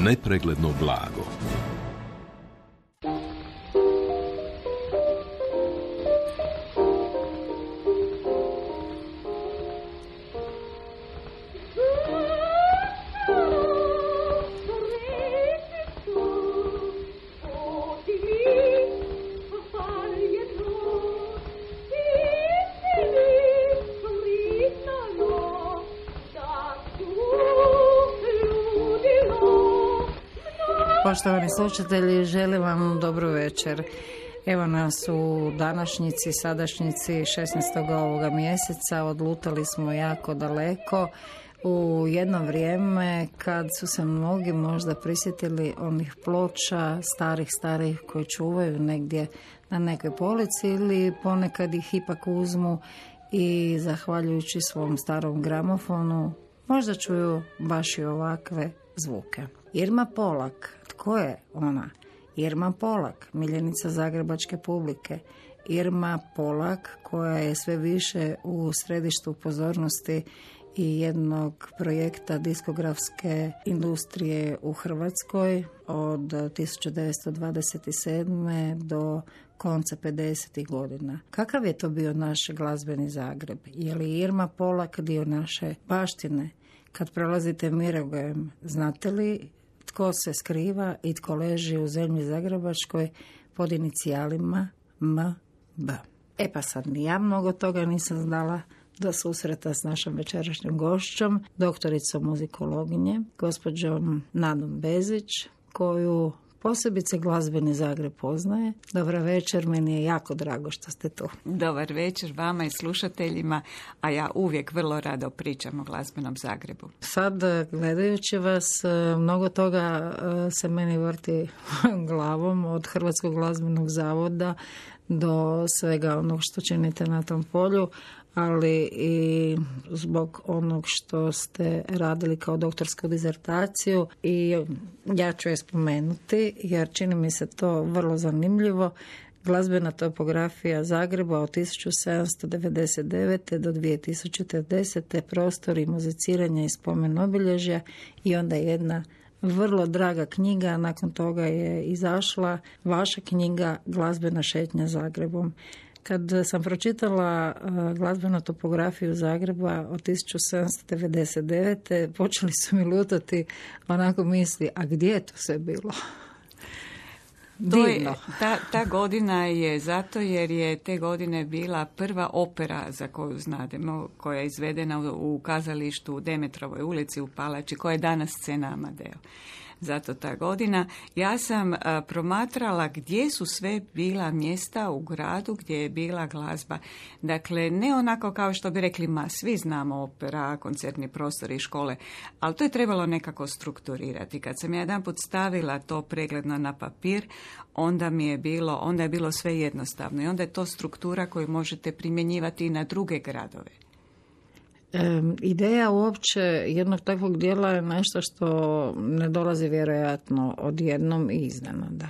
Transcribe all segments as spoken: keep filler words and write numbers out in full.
nepregledno blago. Poštovani slušatelji, želim vam dobro večer. Evo nas u današnjici, sadašnjici šesnaestog ovoga mjeseca, odlutali smo jako daleko u jedno vrijeme kad su se mnogi možda prisjetili onih ploča starih, starih koji čuvaju negdje na nekoj polici ili ponekad ih ipak uzmu i zahvaljujući svom starom gramofonu možda čuju baš i ovakve zvuke. Irma Polak, tko je ona? Irma Polak, miljenica zagrebačke publike. Irma Polak, koja je sve više u središtu pozornosti i jednog projekta diskografske industrije u Hrvatskoj od tisuću devetsto dvadeset sedme do konca pedesetih godina. Kakav je to bio naš glazbeni Zagreb? Je li Irma Polak dio naše baštine? Kad prolazite Mirogojem, znate li tko se skriva i tko leži u zemlji zagrebačkoj pod inicijalima M B? E pa sad ni ja mnogo toga nisam znala do susreta s našom večerašnjom gošćom, doktoricom muzikologinje, gospođom Nadom Bezić, koju posebice glazbeni Zagreb poznaje. Dobar večer, meni je jako drago što ste tu. Dobar večer vama i slušateljima, a ja uvijek vrlo rado pričam o glazbenom Zagrebu. Sad, gledajući vas, mnogo toga se meni vrti glavom, od Hrvatskog glazbenog zavoda do svega onog što činite na tom polju, ali i zbog onog što ste radili kao doktorsku dizertaciju i ja ću je spomenuti jer čini mi se to vrlo zanimljivo. Glazbena topografija Zagreba od tisuću sedamsto devedeset devete do dvije tisućite desete, prostori muziciranja i spomen obilježja i onda jedna vrlo draga knjiga, a nakon toga je izašla vaša knjiga Glazbena šetnja Zagrebom. Kad sam pročitala uh, glazbenu topografiju Zagreba od tisuću sedamsto devedeset devete počeli su mi lutati onako misli, a gdje je to sve bilo? To je, ta, ta godina je zato jer je te godine bila prva opera za koju znademo, koja je izvedena u, u kazalištu u Demetrovoj ulici u Palači, koja je danas scena Amadeo. Zato ta godina. Ja sam a, promatrala gdje su sve bila mjesta u gradu gdje je bila glazba. Dakle, ne onako kao što bi rekli, ma svi znamo opera, koncertni prostori i škole, ali to je trebalo nekako strukturirati. Kad sam ja jedanput stavila to pregledno na papir, onda mi je bilo, onda je bilo sve jednostavno i onda je to struktura koju možete primjenjivati i na druge gradove. E, ideja uopće jednog takvog dijela je nešto što ne dolazi vjerojatno odjednom i iznenada.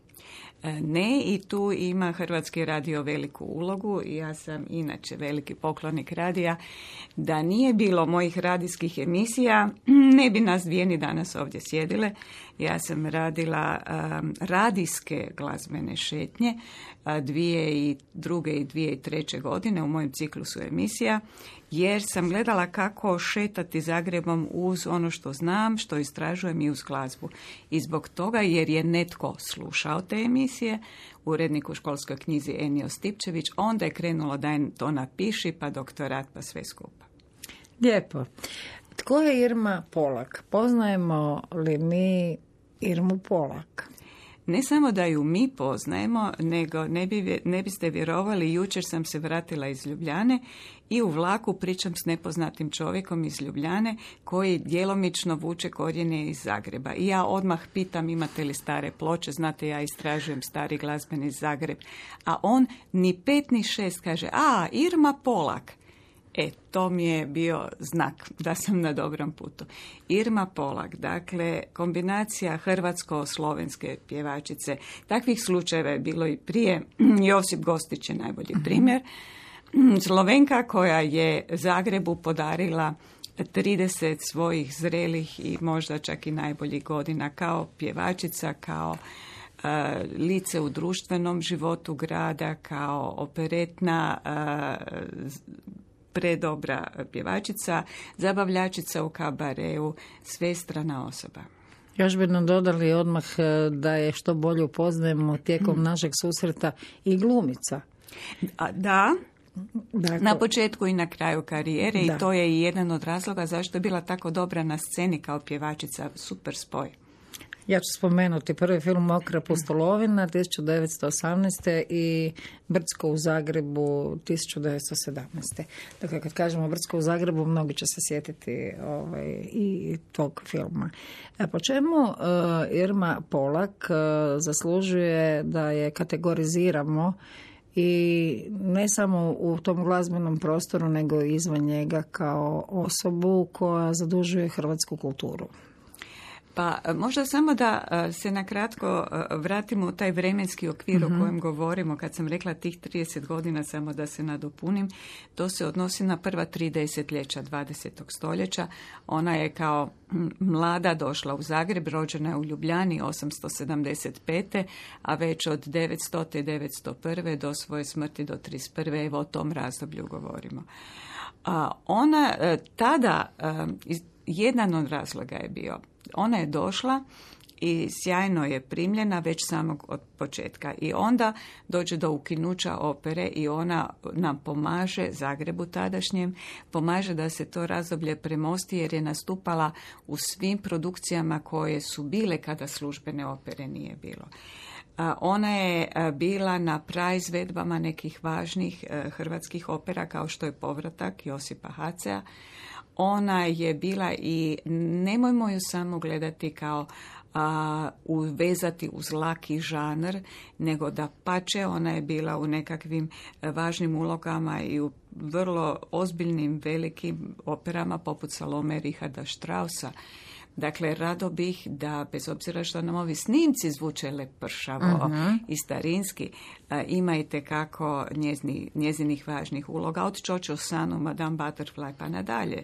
Ne, i tu ima Hrvatski radio veliku ulogu. Ja sam inače veliki poklonik radija. Da nije bilo mojih radijskih emisija, ne bi nas dvije ni danas ovdje sjedile. Ja sam radila um, radijske glazbene šetnje dvije i druge i dvije i treće godine u mojem ciklusu emisija, jer sam gledala kako šetati Zagrebom uz ono što znam, što istražujem i uz glazbu. I zbog toga, jer je netko slušao te emisije, urednik u školskoj knjizi Enio Stipčević, onda je krenulo da je to napiši, pa doktorat, pa sve skupa. Lijepo. Tko je Irma Polak? Poznajemo li mi Irmu Polak? Ne samo da ju mi poznajemo, nego ne, bi, ne biste vjerovali, jučer sam se vratila iz Ljubljane i u vlaku pričam s nepoznatim čovjekom iz Ljubljane koji djelomično vuče korijene iz Zagreba. I ja odmah pitam imate li stare ploče, znate ja istražujem stari glazbeni Zagreb. A on ni pet ni šest kaže, a Irma Polak. E, to mi je bio znak da sam na dobrom putu. Irma Polak, dakle, kombinacija hrvatsko-slovenske pjevačice. Takvih slučajeva je bilo i prije. Josip Gostić je najbolji primjer. Slovenka koja je Zagrebu podarila trideset svojih zrelih i možda čak i najboljih godina kao pjevačica, kao uh, lice u društvenom životu grada, kao operetna uh, predobra pjevačica, zabavljačica u kabareu, svestrana osoba. Još bi nam dodali odmah da je što bolje upoznajemo tijekom našeg susreta i glumica. A, da, dakle, na početku i na kraju karijere da. I to je i jedan od razloga zašto je bila tako dobra na sceni kao pjevačica, super spoj. Ja ću spomenuti prvi film Mokra pustolovina tisuću devetsto osamnaeste i Brdsko u Zagrebu tisuću devetsto sedamnaeste. Dakle, kad kažemo Brdsko u Zagrebu, mnogi će se sjetiti ovaj, i tog filma. E, po čemu uh, Irma Polak uh, zaslužuje da je kategoriziramo i ne samo u tom glazbenom prostoru, nego i izvan njega kao osobu koja zadužuje hrvatsku kulturu? Pa možda samo da se nakratko vratimo u taj vremenski okvir uh-huh. o kojem govorimo. Kad sam rekla tih trideset godina, samo da se nadopunim, to se odnosi na prva tri desetljeća dvadesetog stoljeća. Ona je kao mlada došla u Zagreb, rođena je u Ljubljani osamsto sedamdeset pete. a već od devetsto. devetsto prve. do svoje smrti do trideset prve. evo o tom razdoblju govorimo. A ona tada, jedan od razloga je bio, ona je došla i sjajno je primljena već samog od početka. I onda dođe do ukinuća opere i ona nam pomaže, Zagrebu tadašnjem, pomaže da se to razdoblje premosti jer je nastupala u svim produkcijama koje su bile kada službene opere nije bilo. Ona je bila na praizvedbama nekih važnih hrvatskih opera kao što je Povratak Josipa Hacea. Ona je bila i nemojmo ju samo gledati kao a, uvezati uz laki žanr, nego da pače ona je bila u nekakvim važnim ulogama i u vrlo ozbiljnim velikim operama poput Salome Richarda Straussa. Dakle, rado bih da, bez obzira što nam ovi snimci zvuče lepršavo uh-huh. i starinski, ima i tekako njezini, njezinih važnih uloga, od Čočo Sanu, Madame Butterfly pa nadalje.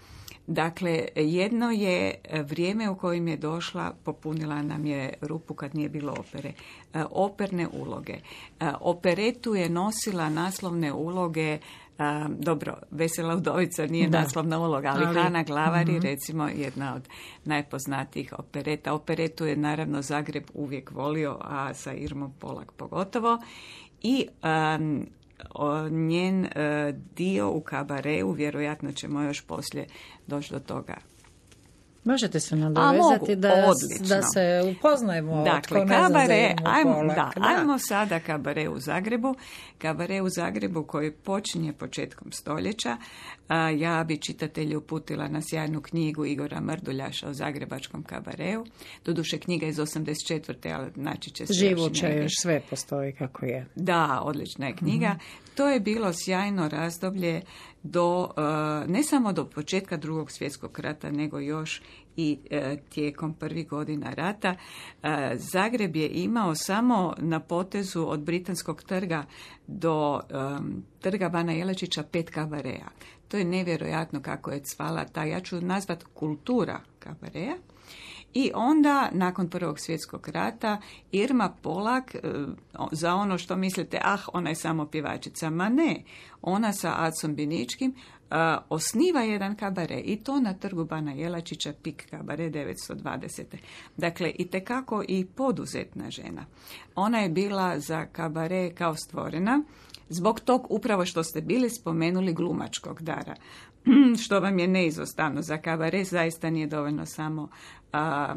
Dakle, jedno je vrijeme u kojem je došla, popunila nam je rupu kad nije bilo opere. Operne uloge. Operetu je nosila naslovne uloge. A, dobro, Vesela udovica nije da. naslovna uloga, ali, ali Hana Glavari, uh-huh. recimo, jedna od najpoznatijih opereta. Operetu je naravno Zagreb uvijek volio, a sa Irmom Polak pogotovo. I um, o, njen uh, dio u kabareu, vjerojatno ćemo još poslije doći do toga. Možete se nadovezati da, da se upoznajemo. Dakle, kabare, ajmo, da, da. ajmo sada kabare u Zagrebu. Kabare u Zagrebu koji počinje početkom stoljeća. A, ja bi čitatelju uputila na sjajnu knjigu Igora Mrduljaša o zagrebačkom kabareu. Doduše knjiga iz osamdeset četvrte ali naći će se Živuća još sve postoji kako je. Da, odlična je knjiga. Mm-hmm. To je bilo sjajno razdoblje do, ne samo do početka Drugog svjetskog rata, nego još i tijekom prvih godina rata. Zagreb je imao samo na potezu od Britanskog trga do um, trga Bana Jelačića pet kabareja. To je nevjerojatno kako je cvala ta, ja ću nazvat kultura kabareja. I onda, nakon Prvog svjetskog rata, Irma Polak, za ono što mislite, ah, ona je samo pjevačica, ma ne, ona sa Acom Biničkim uh, osniva jedan kabare i to na trgu Bana Jelačića, Pik kabare devetsto dvadesete. Dakle, itekako i poduzetna žena. Ona je bila za kabare kao stvorena, zbog tog upravo što ste bili spomenuli glumačkog dara. Što vam je neizostavno. Za kabare zaista nije dovoljno samo a,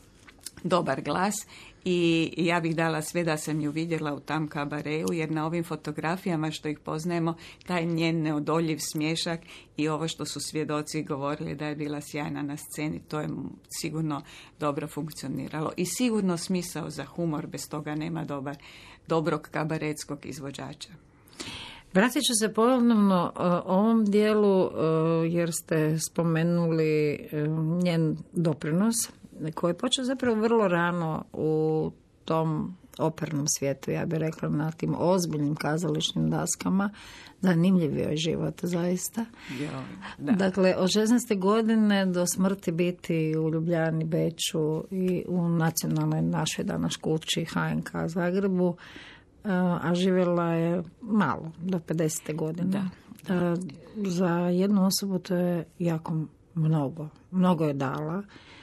dobar glas i ja bih dala sve da sam ju vidjela u tam kabareu, jer na ovim fotografijama što ih poznajemo, taj njen neodoljiv smješak i ovo što su svjedoci govorili da je bila sjajna na sceni, to je sigurno dobro funkcioniralo. I sigurno smisao za humor, bez toga nema dobar, dobrog kabaretskog izvođača. Vratit ću se ponovno ovom dijelu jer ste spomenuli njen doprinos koji je počeo zapravo vrlo rano u tom opernom svijetu, ja bih rekla, na tim ozbiljnim kazališnim daskama. Zanimljiv je život, zaista. Jo, da. Dakle, od šesnaeste godine do smrti biti u Ljubljani, Beču i u nacionalnoj našoj danas kući H N K Zagrebu, a živjela je malo, do pedesete godine. Da. Za jednu osobu to je jako mnogo. Mnogo je dala.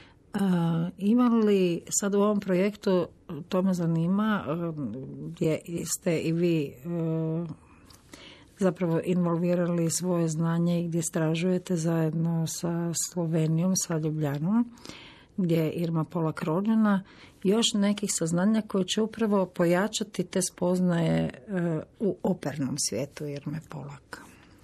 Ima li sad u ovom projektu, to me zanima, gdje ste i vi zapravo involvirali svoje znanje i gdje istražujete zajedno sa Slovenijom, sa Ljubljanom, gdje je Irma Polak rođena, još nekih saznanja koje će upravo pojačati te spoznaje u opernom svijetu Irme Polak.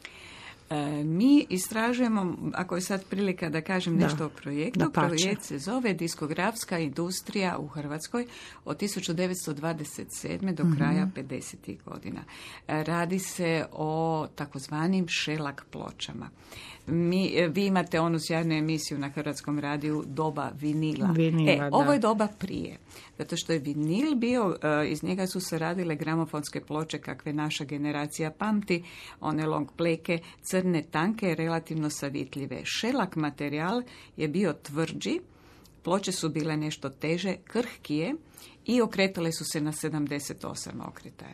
Mi istražujemo, ako je sad prilika da kažem nešto da, o projektu, da projekt se zove Diskografska industrija u Hrvatskoj od tisuću devetsto dvadeset sedme do kraja mm-hmm. pedesetih godina. Radi se o takozvanim šelak pločama. Mi, vi imate onu sjajnu emisiju na Hrvatskom radiju Doba vinila. vinila e, ovo je doba prije. Zato što je vinil bio, iz njega su se radile gramofonske ploče kakve naša generacija pamti, one long pleke, crne, tanke, relativno savitljive. Šelak materijal je bio tvrđi, ploče su bile nešto teže, krhkije i okretale su se na sedamdeset osam okretaja.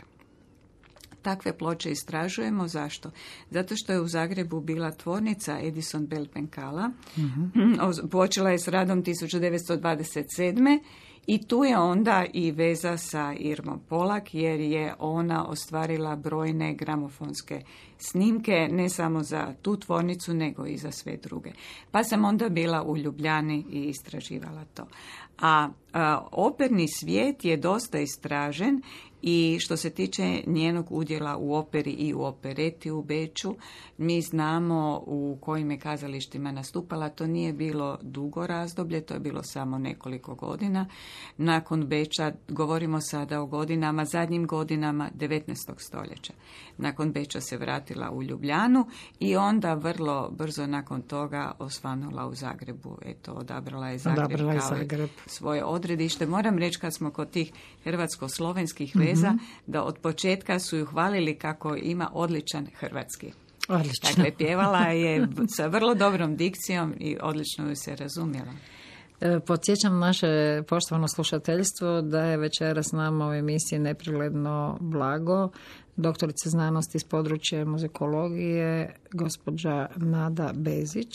Takve ploče istražujemo. Zašto? Zato što je u Zagrebu bila tvornica Edison Belpenkala. Mm-hmm. Počela je s radom tisuću devetsto dvadeset sedme i tu je onda i veza sa Irmom Polak, jer je ona ostvarila brojne gramofonske snimke, ne samo za tu tvornicu, nego i za sve druge. Pa sam onda bila u Ljubljani i istraživala to. A, a operni svijet je dosta istražen i što se tiče njenog udjela u operi i u opereti u Beču, mi znamo u kojim je kazalištima nastupala. To nije bilo dugo razdoblje, to je bilo samo nekoliko godina. Nakon Beča, govorimo sada o godinama, zadnjim godinama devetnaestog stoljeća. Nakon Beča se vratila u Ljubljanu i onda vrlo brzo nakon toga osvanula u Zagrebu. Eto, odabrala je Zagreb odabrala je kao Zagreb. svoje odredište. Moram reći, kad smo kod tih hrvatsko-slovenskih veza, mm-hmm. da od početka su ju hvalili kako ima odličan hrvatski. Odlično. Dakle, pjevala je sa vrlo dobrom dikcijom i odlično ju se razumjela. Podsjećam naše poštovano slušateljstvo da je večeras s nama u emisiji Nepregledno blago doktorica znanosti iz područja muzikologije, gospođa Nada Bezić,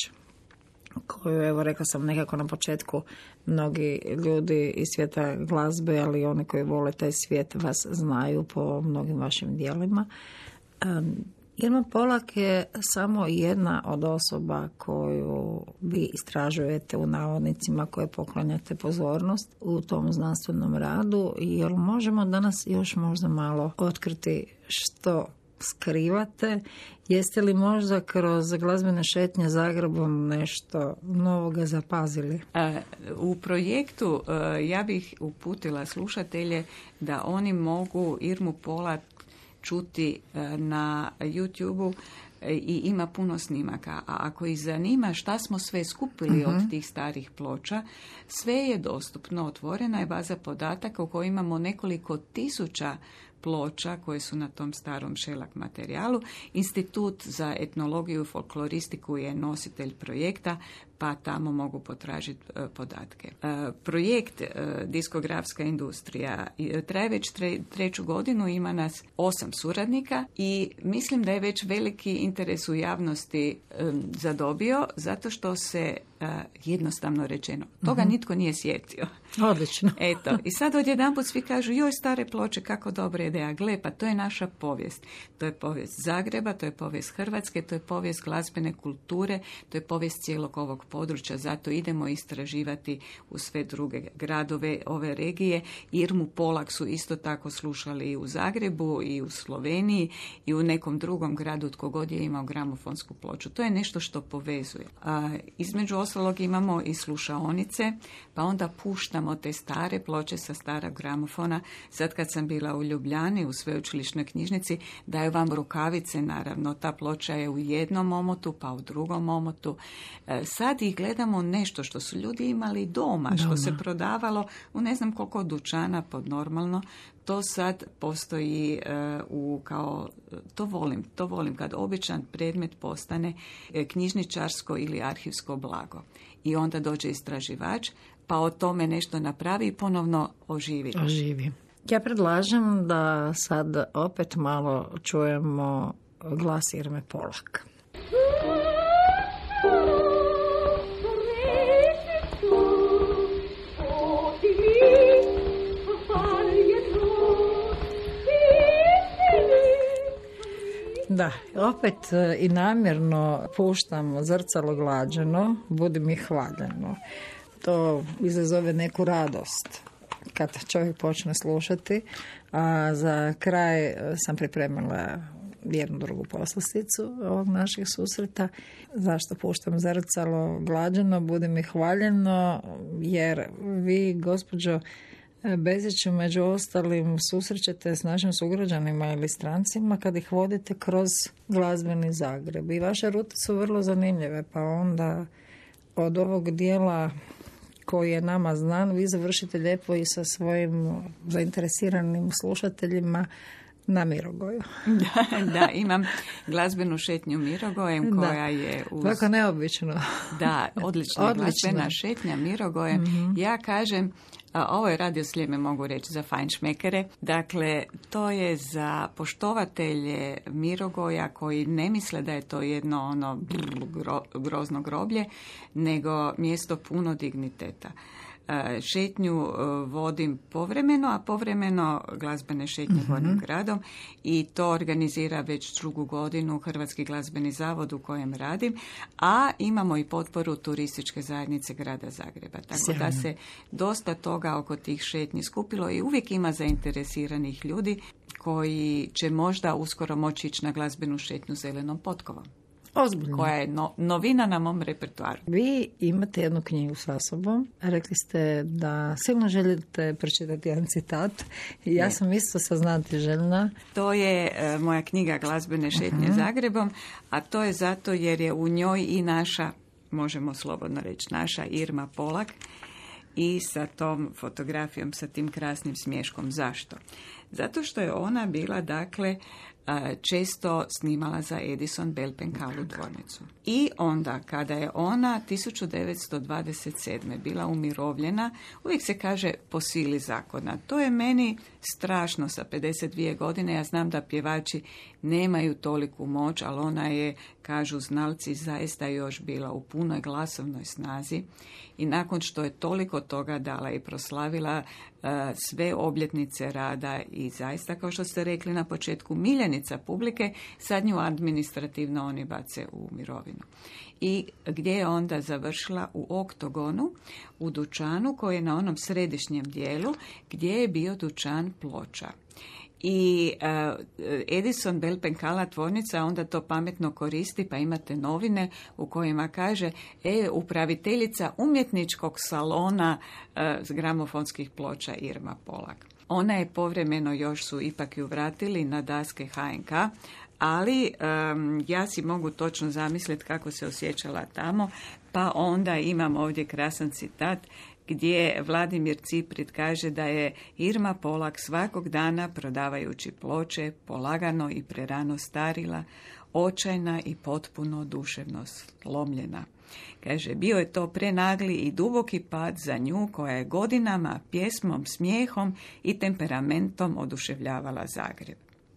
koju, evo, rekla sam nekako na početku, mnogi ljudi iz svijeta glazbe, ali oni koji vole taj svijet vas znaju po mnogim vašim djelima. Um, Irma Polak je samo jedna od osoba koju vi istražujete u navodnicima, koje poklanjate pozornost u tom znanstvenom radu. Jel možemo danas još možda malo otkriti što skrivate? Jeste li možda kroz glazbene šetnje Zagrebom nešto novoga zapazili? U projektu ja bih uputila slušatelje da oni mogu Irmu Polak čuti na YouTubeu i ima puno snimaka. A ako ih zanima šta smo sve skupili uh-huh. od tih starih ploča, sve je dostupno, otvorena je baza podataka u kojoj imamo nekoliko tisuća ploča koje su na tom starom šelak materijalu. Institut za etnologiju i folkloristiku je nositelj projekta, pa tamo mogu potražiti e, podatke. E, projekt e, Diskografska industrija e, traje već tre, treću godinu, ima nas osam suradnika i mislim da je već veliki interes u javnosti e, zadobio, zato što se e, jednostavno rečeno, toga mm-hmm. nitko nije sjetio. Odlično. Eto, i sad odjedanput svi kažu, joj, stare ploče, kako dobra ideja. Gle, pa to je naša povijest. To je povijest Zagreba, to je povijest Hrvatske, to je povijest glazbene kulture, to je povijest cijelog ovog područja. Zato idemo istraživati u sve druge gradove ove regije. Irmu Polak su isto tako slušali i u Zagrebu, i u Sloveniji, i u nekom drugom gradu tko god je imao gramofonsku ploču. To je nešto što povezuje. A, između ostalog imamo i slušaonice, pa onda puštamo te stare ploče sa starog gramofona. Sad kad sam bila u Ljubljani u sveučilišnoj knjižnici, daju vam rukavice, naravno. Ta ploča je u jednom omotu, pa u drugom omotu. Sad sad ih gledamo nešto što su ljudi imali doma, doma. Što se prodavalo u ne znam koliko dućana pod normalno. To sad postoji uh, u kao, to volim, to volim kad običan predmet postane knjižničarsko ili arhivsko blago. I onda dođe istraživač, pa o tome nešto napravi i ponovno oživi. Oživi. Ja predlažem da sad opet malo čujemo glas Irme Polak. Da, opet i namjerno puštam Zrcalo glađeno, budi mi hvaljeno. To izazove neku radost kad čovjek počne slušati, a za kraj sam pripremila jednu drugu poslasticu ovog naših susreta. Zašto puštam Zrcalo glađeno, budi mi hvaljeno, jer vi, gospođo Beziću, među ostalim susrećete s našim sugrađanima ili strancima kad ih vodite kroz glazbeni Zagreb. I vaše rute su vrlo zanimljive, pa onda od ovog dijela koji je nama znan, vi završite lijepo i sa svojim zainteresiranim slušateljima na Mirogoju. Da, da, imam glazbenu šetnju Mirogojem koja da. je uz... Tako neobično. Da, odlična, odlična. glazbena šetnja Mirogojem. Mm-hmm. Ja kažem, a ovo je Radio Sljeme, mogu reći, za fajnšmekere. Dakle, to je za poštovatelje Mirogoja koji ne misle da je to jedno ono brr, gro, grozno groblje, nego mjesto puno digniteta. Šetnju vodim povremeno, a povremeno glazbene šetnje uh-huh. Gornjim gradom i to organizira već drugu godinu Hrvatski glazbeni zavod u kojem radim, a imamo i potporu turističke zajednice grada Zagreba. Tako Sjajno. Da se dosta toga oko tih šetnji skupilo i uvijek ima zainteresiranih ljudi koji će možda uskoro moći ići na glazbenu šetnju zelenom potkovom. Ozbiljno. Koja je no, novina na mom repertoaru. Vi imate jednu knjigu sa sobom. Rekli ste da silno želite pročitati jedan citat. Ja ne. sam isto saznati željna. To je uh, moja knjiga Glazbene šetnje uh-huh. Zagrebom, a to je zato jer je u njoj i naša, možemo slobodno reći, naša Irma Polak i sa tom fotografijom, sa tim krasnim smješkom. Zašto? Zato što je ona bila, dakle, često snimala za Edison Belpenkalu tvornicu. I onda, kada je ona tisuću devetsto dvadeset sedme bila umirovljena, uvijek se kaže po sili zakona. To je meni strašno sa pedeset dvije godine. Ja znam da pjevači nemaju toliku moć, ali ona je, kažu znalci, zaista još bila u punoj glasovnoj snazi. I nakon što je toliko toga dala i proslavila uh, sve obljetnice rada i zaista, kao što ste rekli na početku, miljenica publike, sad nju administrativno oni bace u mirovinu. I gdje je onda završila? U Oktogonu, u dućanu koji je na onom središnjem dijelu gdje je bio dućan ploča. I uh, Edison Belpenkala tvornica onda to pametno koristi, pa imate novine u kojima kaže e, upraviteljica umjetničkog salona uh, gramofonskih ploča Irma Polak. Ona je povremeno, još su ipak ju vratili na daske ha en ka, ali um, ja si mogu točno zamisliti kako se osjećala tamo, pa onda imam ovdje krasan citat gdje Vladimir Ciprit kaže da je Irma Polak svakog dana, prodavajući ploče, polagano i prerano starila, očajna i potpuno duševno slomljena. Kaže, bio je to prenagli i duboki pad za nju koja je godinama, pjesmom, smijehom i temperamentom oduševljavala Zagreb.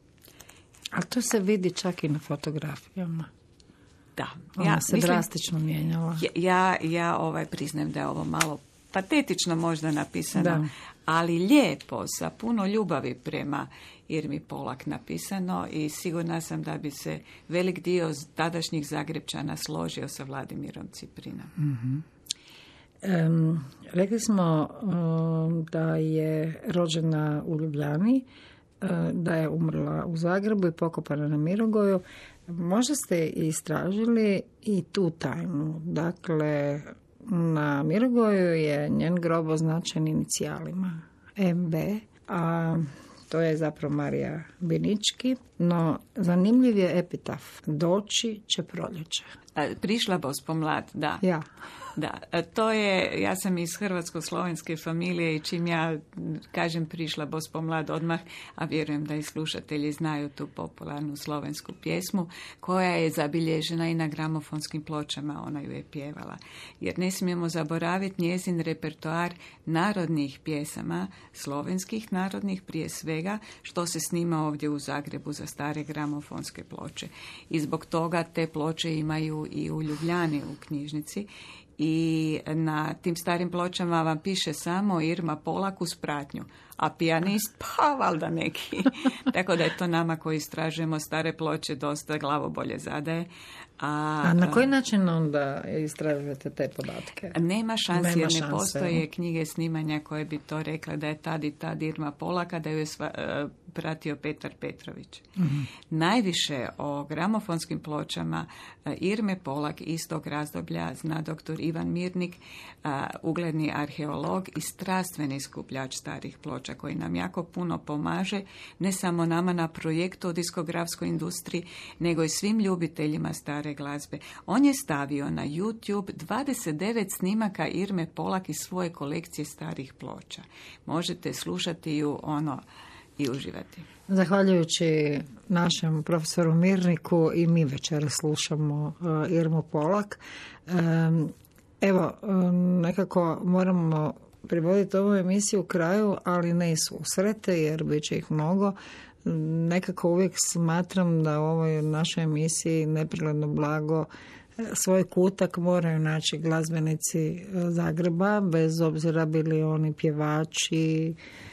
A to se vidi čak i na fotografijama. Da. Ona ja, se mislim, drastično mijenjala. Ja, ja ovaj, priznajem da je ovo malo patetično možda napisano, da. Ali lijepo, sa puno ljubavi prema Irmi Polak napisano i sigurna sam da bi se velik dio tadašnjih Zagrebčana složio sa Vladimirom Ciprinom. Mm-hmm. Um, rekli smo um, da je rođena u Ljubljani, uh, da je umrla u Zagrebu i pokopana na Mirogoju. Možda ste istražili i tu tajnu. Dakle, na Mirogoju je njen grob označen inicijalima em be, a to je zapravo Marija Binički, no zanimljiv je epitaf. Doći će proljeće. Prišla bos pomlad, da. Ja. Da, to je, ja sam iz hrvatsko-slovenske familije i čim ja, kažem, prišla Bos pomlad odmah, a vjerujem da i slušatelji znaju tu popularnu slovensku pjesmu, koja je zabilježena i na gramofonskim pločama, ona ju je pjevala. Jer ne smijemo zaboraviti njezin repertoar narodnih pjesama, slovenskih narodnih prije svega, što se snima ovdje u Zagrebu za stare gramofonske ploče. I zbog toga te ploče imaju i u Ljubljani u knjižnici. I na tim starim pločama vam piše samo Irma Polak uz pratnju, a pijanist pa valjda neki. Tako da je to nama koji istražujemo stare ploče dosta glavobolje zadaje. A, a na koji način onda istražujete te podatke? Nema šanse, nema jer ne šanse. postoje knjige snimanja koje bi to rekla da je tad i tad Irma Polaka, da ju je sva, uh, pratio Petar Petrović. Mm-hmm. Najviše o gramofonskim pločama uh, Irme Polak istog razdoblja zna doktor Ivan Mirnik, uh, ugledni arheolog i strastveni skupljač starih ploča, koji nam jako puno pomaže, ne samo nama na projektu o diskografskoj industriji, nego i svim ljubiteljima stare glazbe. On je stavio na YouTube dvadeset devet snimaka Irme Polak iz svoje kolekcije starih ploča. Možete slušati ju ono i uživati. Zahvaljujući našem profesoru Mirniku i mi večera slušamo uh, Irmu Polak. Um, evo, um, nekako moramo privoditi ovu emisiju u kraju, ali ne i susrete, jer bit će ih mnogo. Nekako uvijek smatram da u ovoj našoj emisiji Neprirodno blago svoj kutak moraju naći glazbenici Zagreba, bez obzira bili oni pjevači,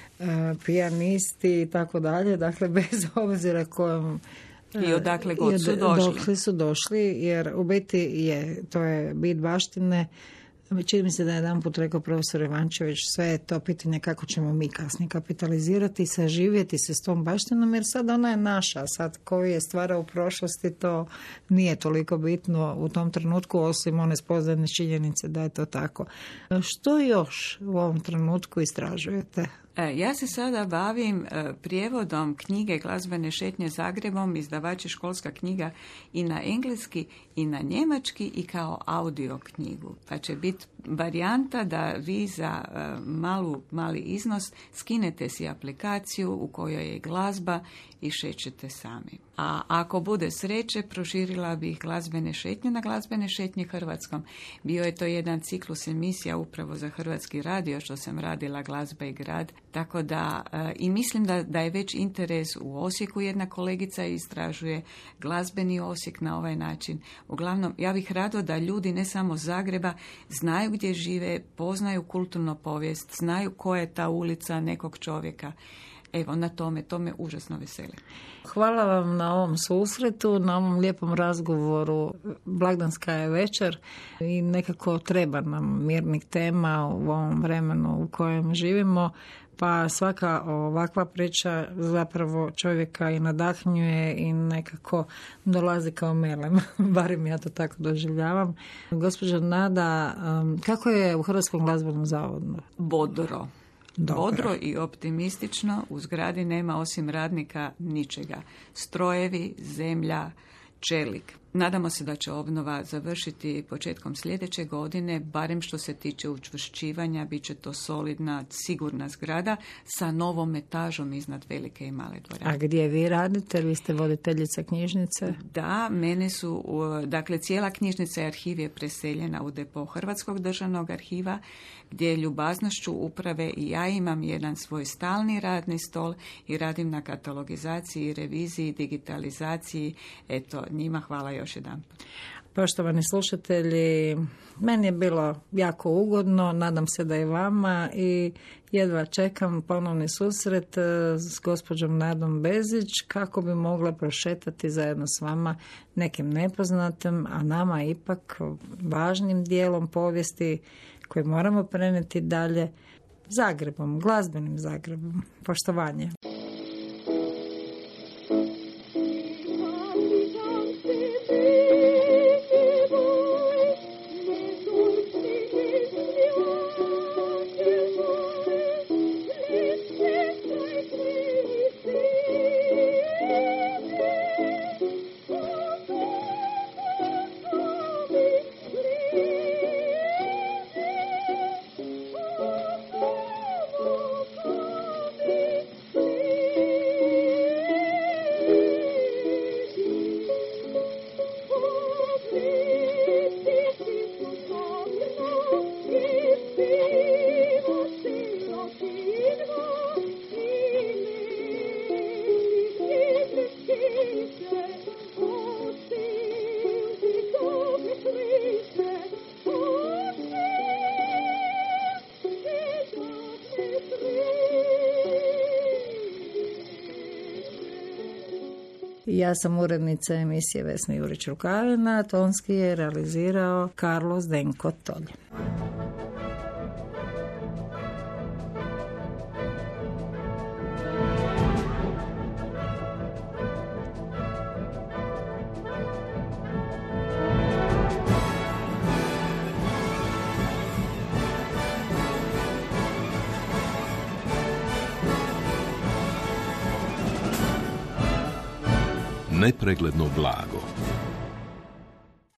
pijanisti i tako dalje, dakle bez obzira kojom i odakle god su došli. Dokle su došli, jer u biti je, to je bit baštine. Čini mi se da je jedan put rekao profesor Ivančević, sve je to pitanje kako ćemo mi kasnije kapitalizirati i saživjeti se s tom baštinom, jer sad ona je naša. Sad koji je stvara u prošlosti, to nije toliko bitno u tom trenutku, osim one spoznane činjenice da je to tako. Što još u ovom trenutku istražujete? Ja se sada bavim prijevodom knjige Glazbene šetnje Zagrebom, izdavač je Školska knjiga, i na engleski i na njemački i kao audio knjigu. Pa će biti varijanta da vi za malu, mali iznos skinete si aplikaciju u kojoj je glazba i šećete sami. A ako bude sreće, proširila bih glazbene šetnje na glazbene šetnje hrvatskom. Bio je to jedan ciklus emisija upravo za Hrvatski radio, što sam radila Glazba i grad. Tako da, i mislim da, da je već interes u Osijeku, jedna kolegica istražuje glazbeni Osijek na ovaj način. Uglavnom, ja bih rado da ljudi ne samo Zagreba znaju gdje žive, poznaju kulturnu povijest, znaju koja je ta ulica nekog čovjeka. Evo, na tome, to me užasno veseli. Hvala vam na ovom susretu, na ovom lijepom razgovoru. Blagdanska je večer i nekako treba nam mirnih tema u ovom vremenu u kojem živimo, pa svaka ovakva priča zapravo čovjeka i nadahnjuje i nekako dolazi kao melem, barem ja to tako doživljavam. Gospođa Nada, kako je u Hrvatskom glazbenom zavodu? Bodro. Dobro. Bodro i optimistično, u zgradi nema osim radnika ničega. Strojevi, zemlja, čelik. Nadamo se da će obnova završiti početkom sljedeće godine, barem što se tiče učvršćivanja, bit će to solidna, sigurna zgrada sa novom etažom iznad velike i male dvorane. A gdje vi radite? Vi ste voditeljica knjižnice? Da, mene su, dakle, cijela knjižnica i arhiv je preseljena u depo Hrvatskog državnog arhiva, gdje ljubaznošću uprave i ja imam jedan svoj stalni radni stol i radim na katalogizaciji, reviziji, digitalizaciji. Eto, njima hvala još jedan put. Poštovani slušatelji, meni je bilo jako ugodno, nadam se da i vama, i jedva čekam ponovni susret s gospođom Nadom Bezić kako bi mogla prošetati zajedno s vama nekim nepoznatim, a nama ipak važnim dijelom povijesti koji moramo prenijeti dalje, Zagrebom, glazbenim Zagrebom. Poštovanje. Ja sam urednica emisije Vesna Jurić-Rukavina, tonski je realizirao Carlos Denko Tolj. Nepregledno blago.